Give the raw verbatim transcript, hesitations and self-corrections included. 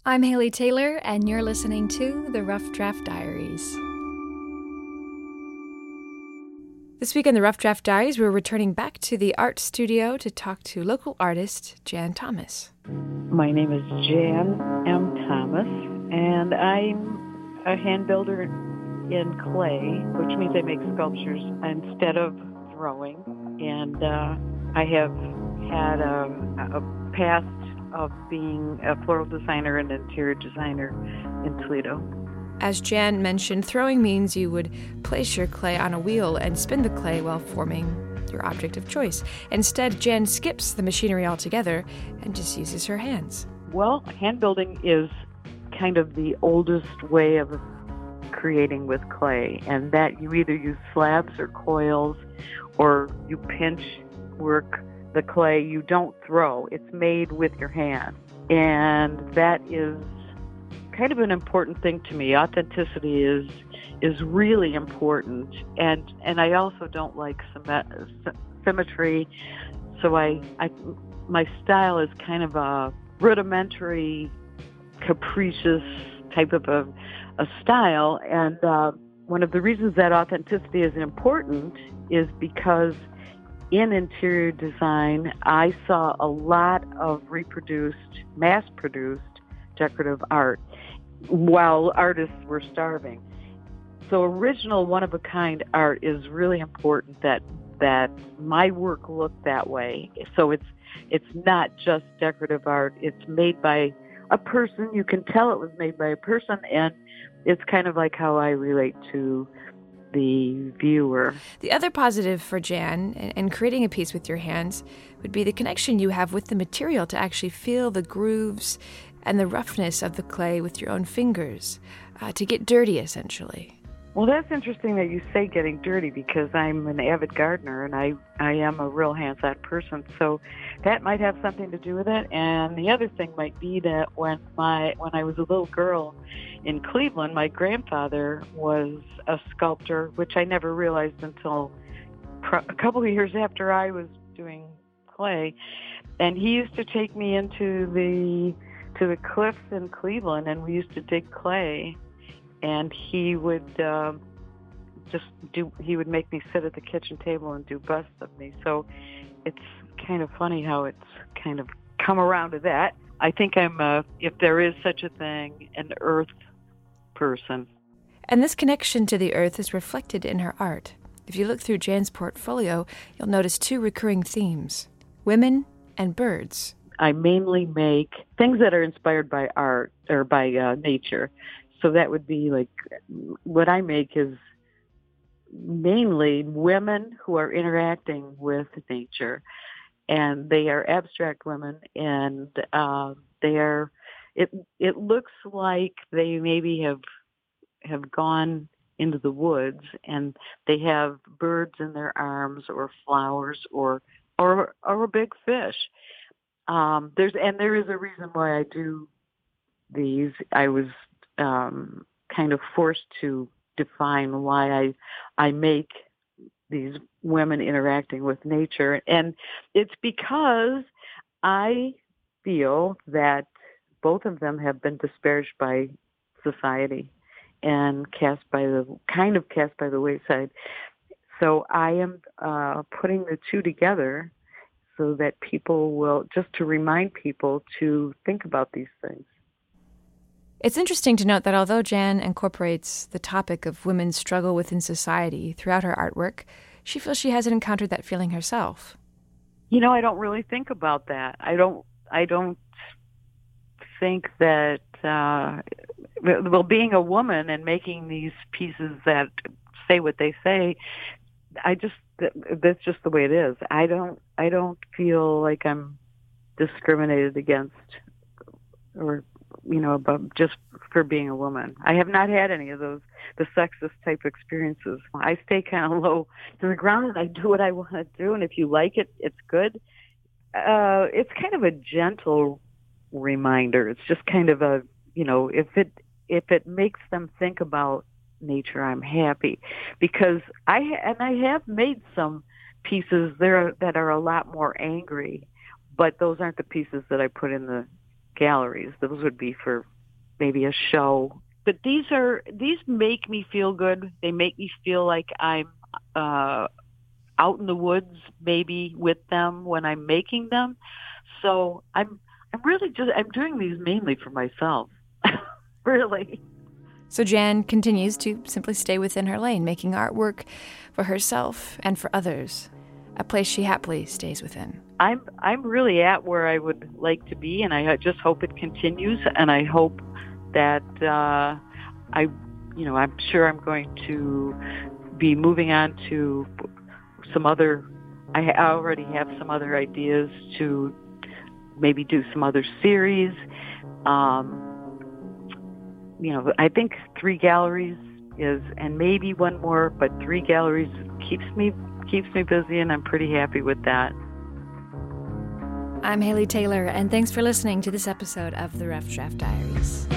I'm Haley Taylor, and you're listening to The Rough Draft Diaries. This week on The Rough Draft Diaries, we're returning back to the art studio to talk to local artist Jan Thomas. My name is Jan M. Thomas, and I'm a hand builder in clay, which means I make sculptures instead of throwing. And uh, I have had a, a past of being a floral designer and interior designer in Toledo. As Jan mentioned, throwing means you would place your clay on a wheel and spin the clay while forming your object of choice. Instead, Jan skips the machinery altogether and just uses her hands. Well, hand building is kind of the oldest way of creating with clay, and that you either use slabs or coils, or you pinch work the clay. You don't throw. It's made with your hand. And that is kind of an important thing to me. Authenticity is is really important. And and I also don't like symmet- symmetry. So I, I my style is kind of a rudimentary, capricious type of a, a style. And uh, one of the reasons that authenticity is important is because in interior design, I saw a lot of reproduced, mass-produced decorative art while artists were starving. So original, one-of-a-kind art is really important that that my work look that way. So it's it's not just decorative art. It's made by a person. You can tell it was made by a person, and it's kind of like how I relate to the viewer. The other positive for Jan in creating a piece with your hands would be the connection you have with the material to actually feel the grooves and the roughness of the clay with your own fingers, uh, to get dirty, essentially. Well, that's interesting that you say getting dirty, because I'm an avid gardener and I, I am a real hands-on person, so that might have something to do with it. And the other thing might be that when my when I was a little girl in Cleveland, my grandfather was a sculptor, which I never realized until pro- a couple of years after I was doing clay. And he used to take me into the to the cliffs in Cleveland, and we used to dig clay. And he would uh, just do, he would make me sit at the kitchen table and do busts of me. So it's kind of funny how it's kind of come around to that. I think I'm, a, if there is such a thing, an earth person. And this connection to the earth is reflected in her art. If you look through Jan's portfolio, you'll notice two recurring themes: women and birds. I mainly make things that are inspired by art or by uh, nature. So that would be like, what I make is mainly women who are interacting with nature, and they are abstract women, and uh, they are. It it looks like they maybe have have gone into the woods, and they have birds in their arms, or flowers, or or or a big fish. Um, there's and there is a reason why I do these. I was um, kind of forced to define why I I make these women interacting with nature, and it's because I feel that both of them have been disparaged by society and cast by the kind of cast by the wayside. So I am uh, putting the two together so that people will, just to remind people to think about these things. It's interesting to note that although Jan incorporates the topic of women's struggle within society throughout her artwork, she feels she hasn't encountered that feeling herself. You know, I don't really think about that. I don't. I don't think that. Uh, well, being a woman and making these pieces that say what they say, I just. That's just the way it is. I don't. I don't feel like I'm discriminated against, or you know, about just for being a woman. I have not had any of those, the sexist type experiences. I stay kind of low to the ground, and I do what I want to do. And if you like it, it's good. Uh, it's kind of a gentle reminder. It's just kind of a, you know, if it if it makes them think about nature, I'm happy, because I and I have made some pieces there that are a lot more angry, but those aren't the pieces that I put in the galleries. Those would be for maybe a show. But these are these make me feel good. They make me feel like I'm uh, out in the woods, maybe with them when I'm making them. So I'm I'm really just I'm doing these mainly for myself, really. So Jan continues to simply stay within her lane, making artwork for herself and for others, a place she happily stays within. I'm I'm really at where I would like to be, and I just hope it continues. And I hope that uh, I, you know, I'm sure I'm going to be moving on to some other. I already have some other ideas to maybe do some other series. Um, you know, I think three galleries is, and maybe one more, but three galleries keeps me keeps me busy, and I'm pretty happy with that. I'm Haley Taylor, and thanks for listening to this episode of the Rough Draft Diaries.